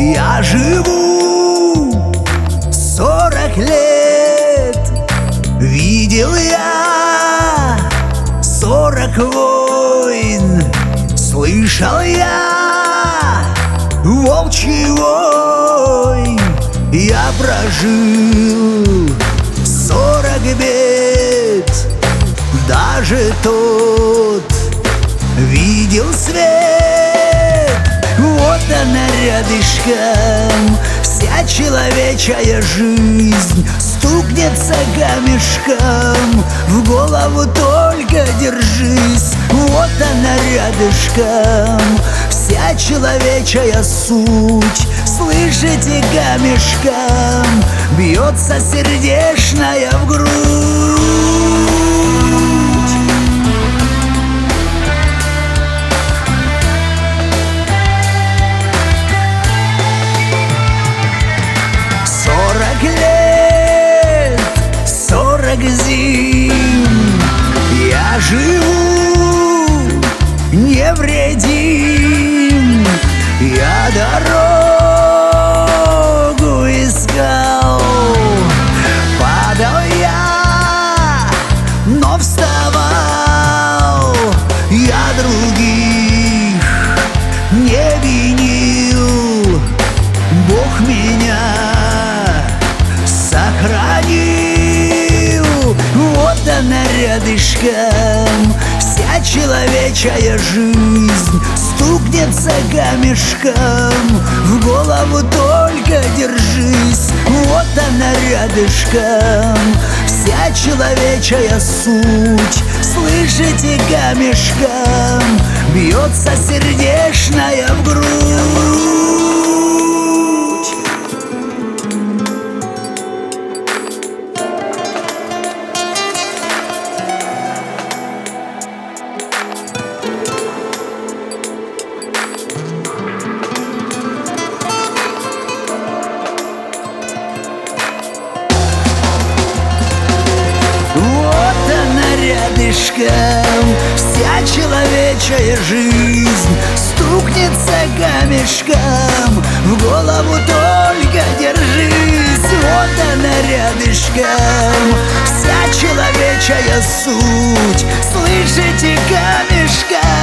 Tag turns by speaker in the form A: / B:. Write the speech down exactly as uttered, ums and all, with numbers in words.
A: Я живу сорок лет, видел я сорок войн, слышал я волчий вой. Я прожил сорок бед, даже тот видел свет. Вот она рядышком, вся человечая жизнь стукнется камешком, в голову только держись. Вот она рядышком, вся человечая суть, слышите, камешком бьется сердечная в грудь. Сорок лет, сорок зим я живу невредим. Я дорогу искал, падал я, но вставал. Я других не винил, Бог меня сохранил. Вот она рядышком, вся человечая жизнь стукнется камешком, в голову только держись. Вот она рядышком, вся человечая суть, слышите, камешком бьется сердечная в грудь. Рядышком вся человечая жизнь стукнется камешком, в голову только держись. Вот она рядышком, вся человечая суть, слышите, камешком